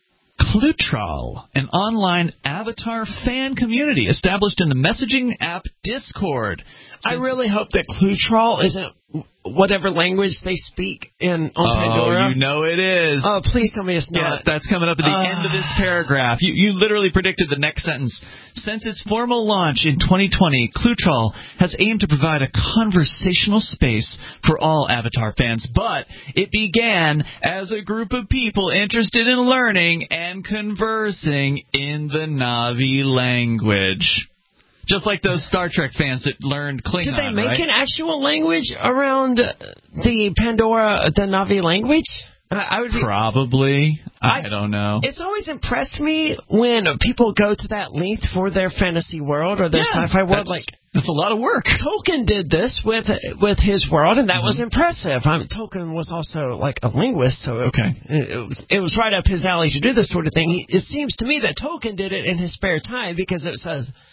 Clutral, an online Avatar fan community established in the messaging app Discord. I really hope that Clutral isn't whatever language they speak on Pandora. Oh, you know it is. Oh, please tell me it's not. Yeah, that's coming up at the end of this paragraph. You literally predicted the next sentence. Since its formal launch in 2020, Clutral has aimed to provide a conversational space for all Avatar fans, but it began as a group of people interested in learning and conversing in the Na'vi language. Just like those Star Trek fans that learned Klingon, Did they make an actual language around the Pandora, the Na'vi language? Probably. I don't know. It's always impressed me when people go to that length for their fantasy world or their sci-fi world. That's a lot of work. Tolkien did this with his world, and that was impressive. Tolkien was also a linguist, so it was right up his alley to do this sort of thing. It seems to me that Tolkien did it in his spare time because it's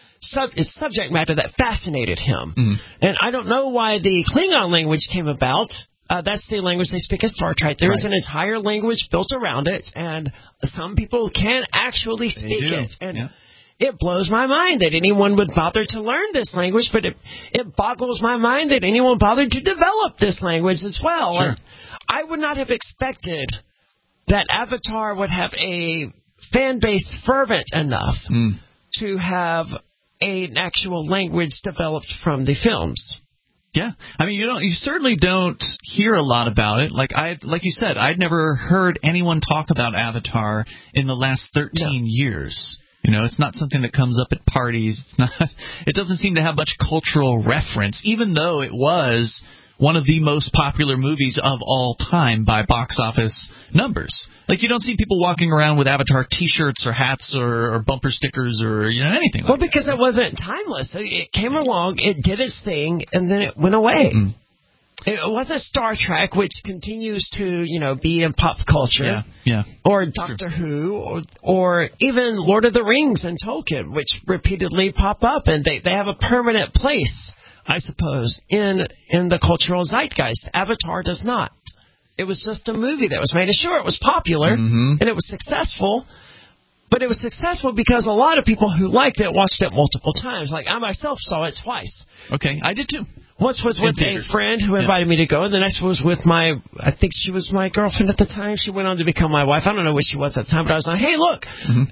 subject matter that fascinated him. And I don't know why the Klingon language came about. That's the language they speak in Star Trek. There is an entire language built around it, and some people can actually speak it. And it blows my mind that anyone would bother to learn this language, but it boggles my mind that anyone bothered to develop this language as well. Sure. And I would not have expected that Avatar would have a fan base fervent enough to have an actual language developed from the films. Yeah, I mean, you certainly don't hear a lot about it. Like you said, I'd never heard anyone talk about Avatar in the last 13 years. You know, it's not something that comes up at parties. It's not. It doesn't seem to have much cultural reference, even though it was one of the most popular movies of all time by box office numbers. Like, you don't see people walking around with Avatar T-shirts or hats or bumper stickers or anything. Well, because it wasn't timeless. It came along, it did its thing, and then it went away. Mm. It wasn't Star Trek, which continues to, be in pop culture. Yeah. Or Doctor Who, or even Lord of the Rings and Tolkien, which repeatedly pop up, and they have a permanent place, I suppose, in the cultural zeitgeist. Avatar does not. It was just a movie that was made. And sure, it was popular, and it was successful, but it was successful because a lot of people who liked it watched it multiple times. Like, I myself saw it twice. Okay, I did too. Once was with a friend who invited me to go. The next was with I think she was my girlfriend at the time. She went on to become my wife. I don't know what she was at the time, but I was like, hey, look,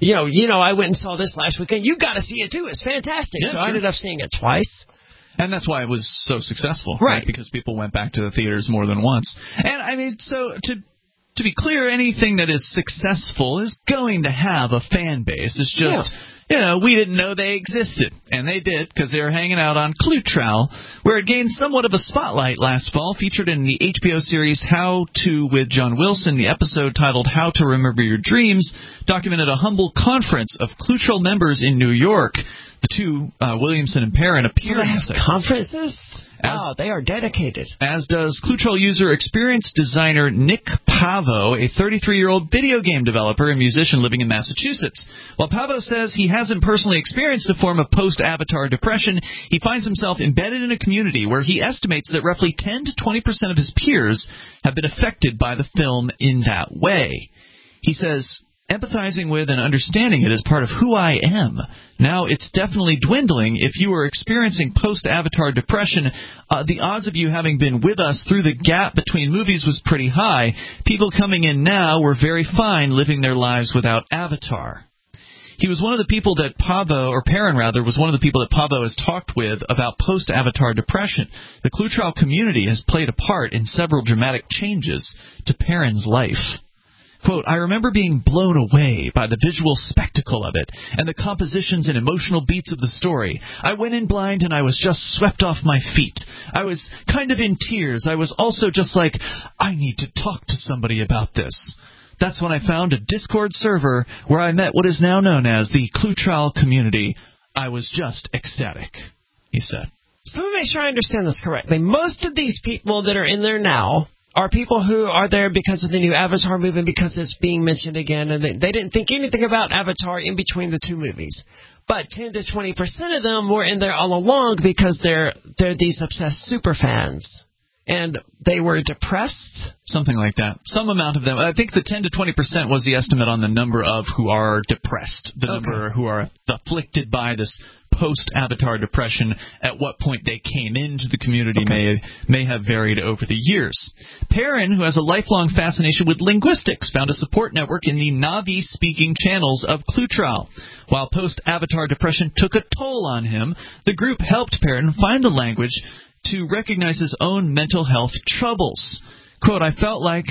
I went and saw this last weekend. You got to see it too. It's fantastic. Yeah, so I ended up seeing it twice. And that's why it was so successful, right? Because people went back to the theaters more than once. And, I mean, so to be clear, anything that is successful is going to have a fan base. It's just, we didn't know they existed. And they did, because they were hanging out on Cluetrowel, where it gained somewhat of a spotlight last fall, featured in the HBO series How To with John Wilson. The episode titled How to Remember Your Dreams documented a humble conference of Cluetrowel members in New York. The two, Williamson and Perrin, appear in conferences? Wow, they are dedicated. As does Cluetrowel user experience designer Nick Pavo, a 33-year-old video game developer and musician living in Massachusetts. While Pavo says he hasn't personally experienced a form of post-Avatar depression, he finds himself embedded in a community where he estimates that roughly 10 to 20% of his peers have been affected by the film in that way. He says, empathizing with and understanding it is part of who I am. Now, it's definitely dwindling. If you are experiencing post-Avatar depression, the odds of you having been with us through the gap between movies was pretty high. People coming in now were very fine living their lives without Avatar. He was one of the people that Perrin was one of the people that Pavo has talked with about post-Avatar depression. The Cluetrowel community has played a part in several dramatic changes to Perrin's life. Quote, I remember being blown away by the visual spectacle of it and the compositions and emotional beats of the story. I went in blind and I was just swept off my feet. I was kind of in tears. I was also just like, I need to talk to somebody about this. That's when I found a Discord server where I met what is now known as the Cluetrowel community. I was just ecstatic, he said. So let me make sure I understand this correctly. Most of these people that are in there now are people who are there because of the new Avatar movie, because it's being mentioned again, and they didn't think anything about Avatar in between the two movies. But 10 to 20% of them were in there all along because they're these obsessed super fans. And they were depressed? Something like that. Some amount of them. I think the 10 to 20% was the estimate on the number of who are depressed, the number who are afflicted by this post-Avatar depression. At what point they came into the community may have varied over the years. Perrin, who has a lifelong fascination with linguistics, found a support network in the Na'vi-speaking channels of Cluetrowel. While post-Avatar depression took a toll on him, the group helped Perrin find the language to recognize his own mental health troubles. Quote, I felt like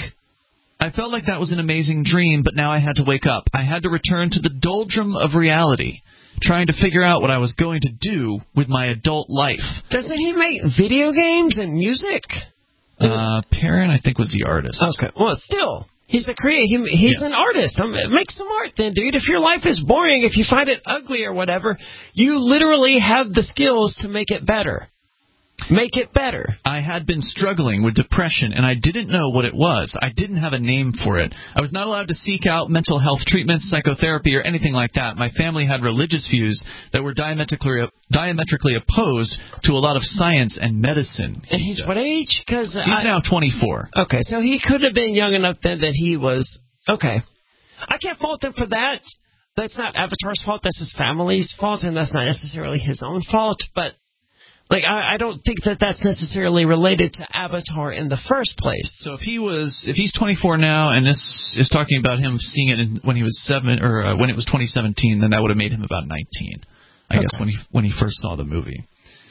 that was an amazing dream, but now I had to wake up. I had to return to the doldrum of reality, trying to figure out what I was going to do with my adult life. Doesn't he make video games and music? Perrin, I think, was the artist. Okay, well, still, he's a creator. He's an artist. Make some art then, dude. If your life is boring, if you find it ugly or whatever, you literally have the skills to make it better. Make it better. I had been struggling with depression, and I didn't know what it was. I didn't have a name for it. I was not allowed to seek out mental health treatment, psychotherapy, or anything like that. My family had religious views that were diametrically opposed to a lot of science and medicine. And he's what age? He's now 24. Okay, so he could have been young enough then that he was... Okay. I can't fault him for that. That's not Avatar's fault. That's his family's fault, and that's not necessarily his own fault, but... I don't think that that's necessarily related to Avatar in the first place. So if he's 24 now, and this is talking about him seeing it when he was 7, or when it was 2017, then that would have made him about 19, I guess, when he first saw the movie.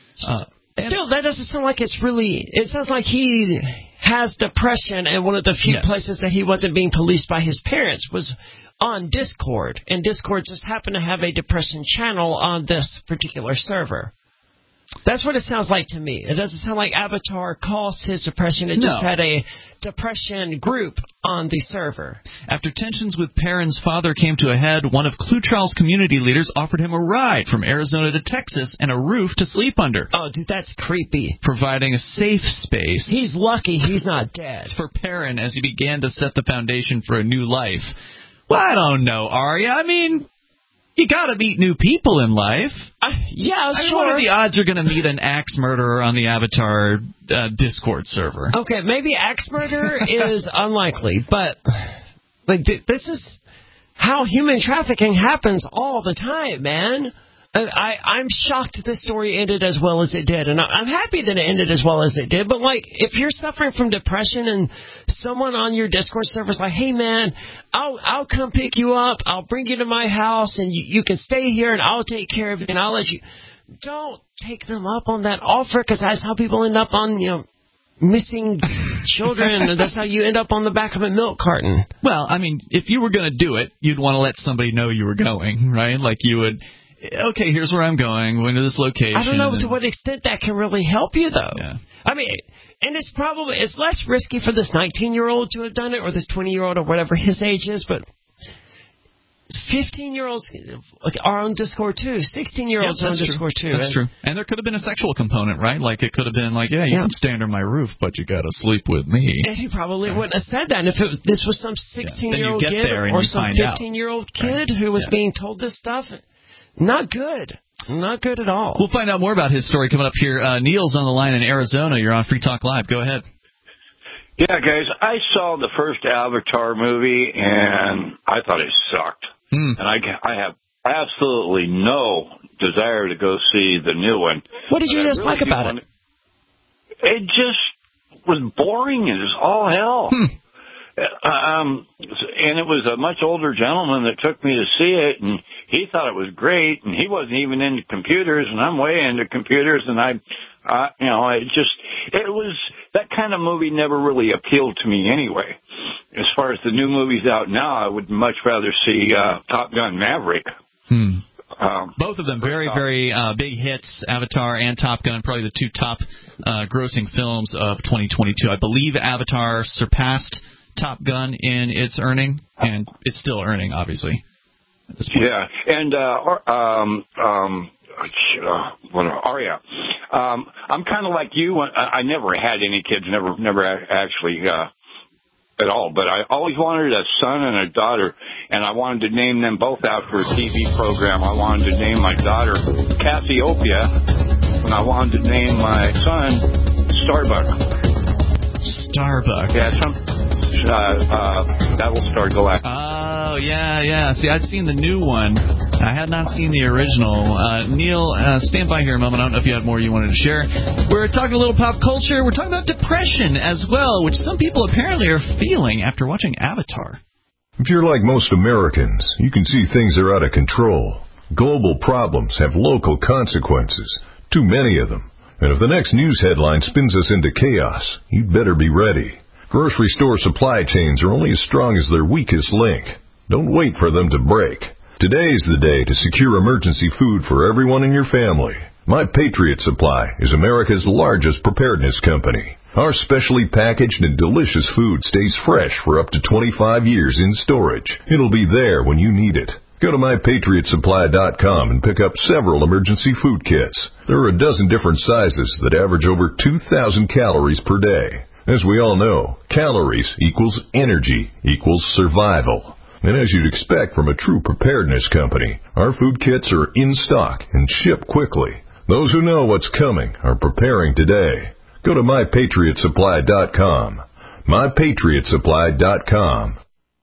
Still, that doesn't sound like it's really... It sounds like he has depression, and one of the few places that he wasn't being policed by his parents was on Discord, and Discord just happened to have a depression channel on this particular server. That's what it sounds like to me. It doesn't sound like Avatar caused his depression. It just had a depression group on the server. After tensions with Perrin's father came to a head, one of Clutral's community leaders offered him a ride from Arizona to Texas and a roof to sleep under. Oh, dude, that's creepy. Providing a safe space. He's lucky he's not dead. For Perrin as he began to set the foundation for a new life. Well, I don't know, Arya. I mean, you gotta meet new people in life. Yeah, sure. What are the odds you're gonna meet an axe murderer on the Avatar Discord server? Okay, maybe axe murder is unlikely, but like this is how human trafficking happens all the time, man. I'm shocked this story ended as well as it did, and I'm happy that it ended as well as it did, but, like, if you're suffering from depression and someone on your Discord server is like, hey, man, I'll come pick you up, I'll bring you to my house, and you can stay here, and I'll take care of you, and I'll let you... Don't take them up on that offer, because that's how people end up on, missing children, and that's how you end up on the back of a milk carton. Well, I mean, if you were going to do it, you'd want to let somebody know you were going, right? Like you would... Okay, here's where I'm going. Going to this location. I don't know to what extent that can really help you, though. Yeah. I mean, and it's less risky for this 19-year-old to have done it, or this 20-year-old, or whatever his age is, but 15-year-olds are on Discord, too. 16-year-olds are on Discord, too. That's true. And there could have been a sexual component, right? Like, it could have been like, you can stay under my roof, but you got to sleep with me. And he probably wouldn't have said that. And if this was some 16-year-old kid or some 15-year-old kid who was being told this stuff... Not good. Not good at all. We'll find out more about his story coming up here. Neil's on the line in Arizona. You're on Free Talk Live. Go ahead. Yeah, guys, I saw the first Avatar movie, and I thought it sucked. And I have absolutely no desire to go see the new one. What did you dislike about it? It just was boring as all hell. And it was a much older gentleman that took me to see it, and he thought it was great, and he wasn't even into computers, and I'm way into computers, and it was, that kind of movie never really appealed to me anyway. As far as the new movies out now, I would much rather see Top Gun Maverick. Both of them very, very big hits, Avatar and Top Gun, probably the two top grossing films of 2022. I believe Avatar surpassed Top Gun in its earning, and it's still earning, obviously, at this point. Yeah, and Arya, I'm kind of like you. I never had any kids, never actually at all, but I always wanted a son and a daughter, and I wanted to name them both after a TV program. I wanted to name my daughter Cassiopeia, and I wanted to name my son Starbuck. Yeah, Battlestar Galactica. Oh, yeah. See, I'd seen the new one. I had not seen the original. Neil, stand by here a moment. I don't know if you had more you wanted to share. We're talking a little pop culture. We're talking about depression as well, which some people apparently are feeling after watching Avatar. If you're like most Americans, you can see things are out of control. Global problems have local consequences, too many of them. And if the next news headline spins us into chaos, you'd better be ready. Grocery store supply chains are only as strong as their weakest link. Don't wait for them to break. Today's the day to secure emergency food for everyone in your family. My Patriot Supply is America's largest preparedness company. Our specially packaged and delicious food stays fresh for up to 25 years in storage. It'll be there when you need it. Go to MyPatriotSupply.com and pick up several emergency food kits. There are a dozen different sizes that average over 2,000 calories per day. As we all know, calories equals energy equals survival. And as you'd expect from a true preparedness company, our food kits are in stock and ship quickly. Those who know what's coming are preparing today. Go to MyPatriotSupply.com. MyPatriotSupply.com.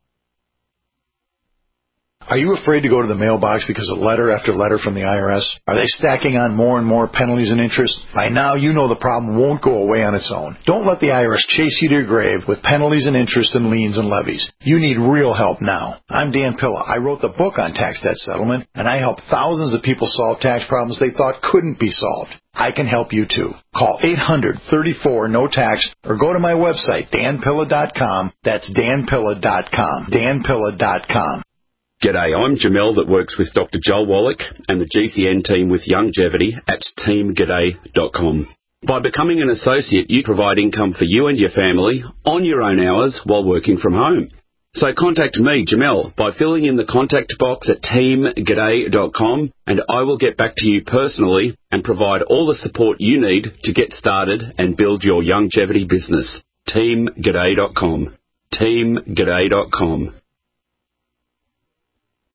Are you afraid to go to the mailbox because of letter after letter from the IRS? Are they stacking on more and more penalties and interest? By now, you know the problem won't go away on its own. Don't let the IRS chase you to your grave with penalties and interest and liens and levies. You need real help now. I'm Dan Pilla. I wrote the book on tax debt settlement, and I help thousands of people solve tax problems they thought couldn't be solved. I can help you too. Call 800-34-NO-TAX or go to my website, danpilla.com. That's danpilla.com. danpilla.com. G'day, I'm Jamel that works with Dr. Joel Wallach and the GCN team with Longevity at teamg'day.com. By becoming an associate, you provide income for you and your family on your own hours while working from home. So contact me, Jamel, by filling in the contact box at teamg'day.com, and I will get back to you personally and provide all the support you need to get started and build your longevity business. teamg'day.com. teamg'day.com.